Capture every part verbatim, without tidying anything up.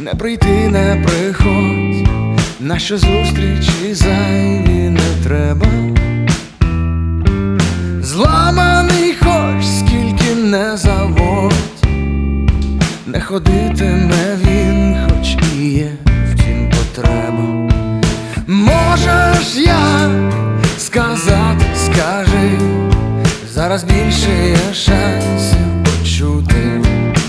Не прийти, не приходь, наші зустрічі зайві не треба. Зламаний хоч скільки не заводь, не ходитиме він, хоч і є втім потреба. Можеш як сказати, скажи, зараз більше є шансів почути.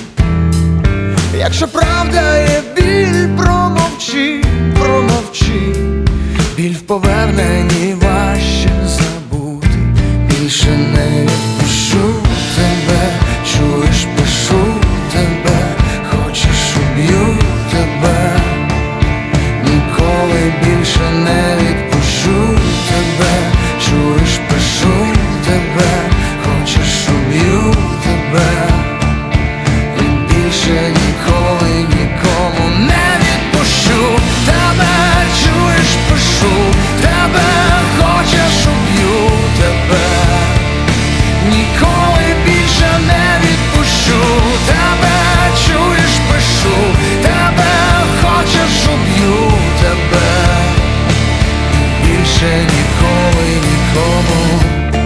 Якщо правда є біль, промовчи, промовчи. Біль в поверненні важче забути. Більше не відпущу тебе, чуєш, пишу тебе, хочеш, уб'ю тебе. Ніколи більше не відпущу тебе, чуєш, пишу тебе, хочеш, уб'ю тебе. І більше ніколи нікому не відпущу тебе, чуєш, пишу тебе, хочеш, уб'ю тебе. Ніколи більше не відпущу тебе, чуєш, пишу тебе, хочеш, уб'ю тебе. Більше ніколи нікому.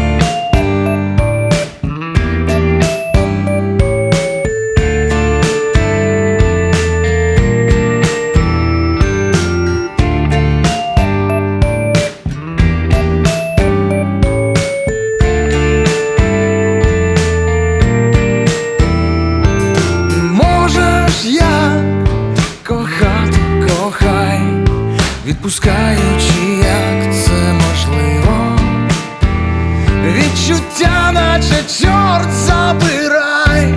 Відпускаючи, як це можливо, відчуття, наче чорт забирай.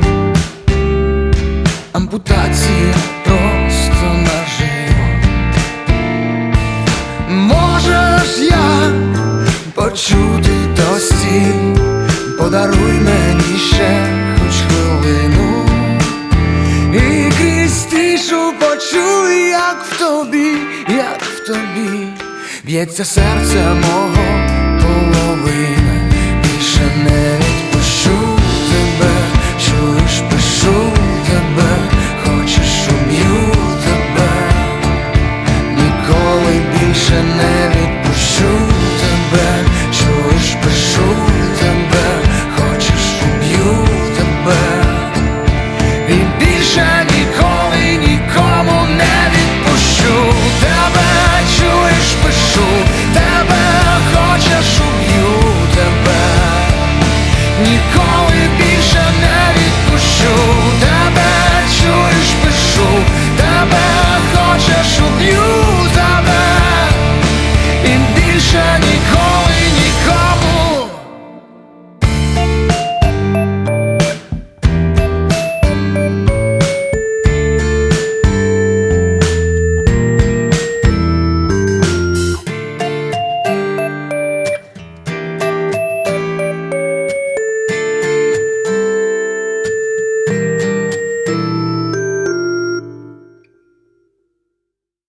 Ампутація просто наживо. Можеш як почути, то стій, подаруй мені ще хоч хвилину. І крізь тишу почуй, як в тобі, як в тобі б'ється серце мого